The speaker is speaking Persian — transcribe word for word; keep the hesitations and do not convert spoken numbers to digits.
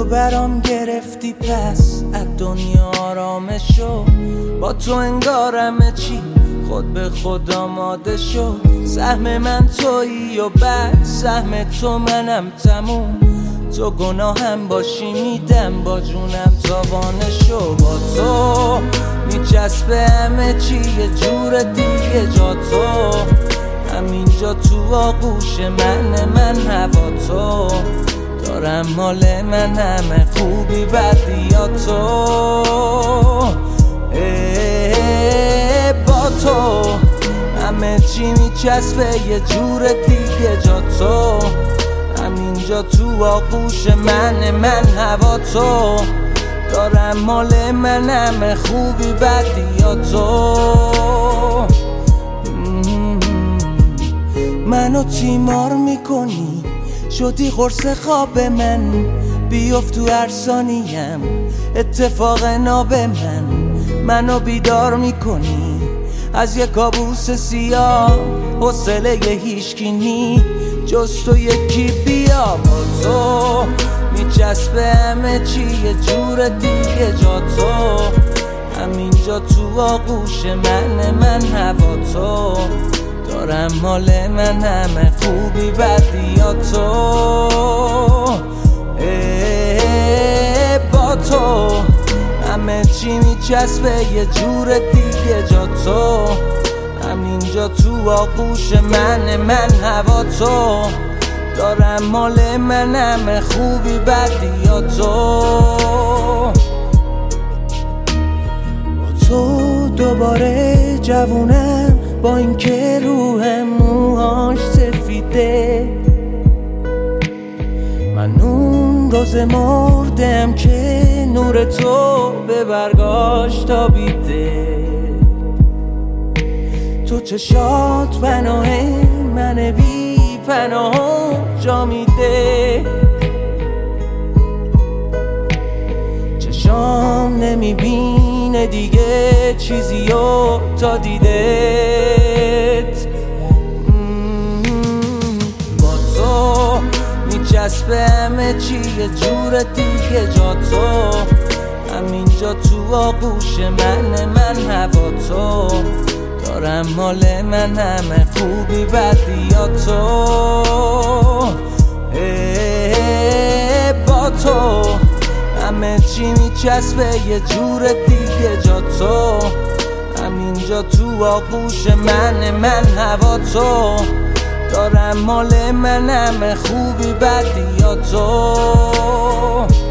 برام گرفتی پس از دنیا آرامشو، با تو انگار همه چی خود به خود آماده شد. سهم من تویی و بعد سهم تو منم تموم، تو گناهم باشی میدم با جونم تاوانشو. با تو میچسبه همه چی یه جور دیگه، جا تو همینجا تو آغوش من، من هوا تو دارم مال من، همه خوبی بدی یا تو. با تو همه چی میچسبه یه جور دیگه، جا تو همینجا تو آغوش من، من هوا تو دارم مال من، همه خوبی بدی یا تو. منو تیمار میکنی، شدی قرص خواب من، بیفت تو هر ثانیم اتفاق ناب من. منو بیدار میکنی از یک کابوس سیاه، حوصله هیچکی نی جز تو یکی بیا. با تو میچسبه همه چی یه جور دیگه، جا تو همینجا تو آغوش من، من هوا تو دارم مال من، همه خوبی بدی یا تو. با تو همه چی میچسبه یه جور دیگه، جا تو همینجا تو آغوش من، من هوا تو دارم مال من، همه خوبی بدی یا تو. با تو دوباره جوونم، با اینکه روحم موهاش سفیده. من اون روز مردم که نور تو به برگاش تابیده. تو چشات پناه من بی پناه جا میده، چشام نمیبینه دیگه چیزیو تا دیدت. با تو میچسبه همه چی یه جور دیگه، جا تو همینجا تو آغوش من، من هوا تو دارم مال من، همه خوبی بدی یا تو. با تو همه چی میچسبه یه جور دیگه، جا تو همینجا تو آغوش من، من هوا تو دارم مال من، همه خوبی بدی یا تو.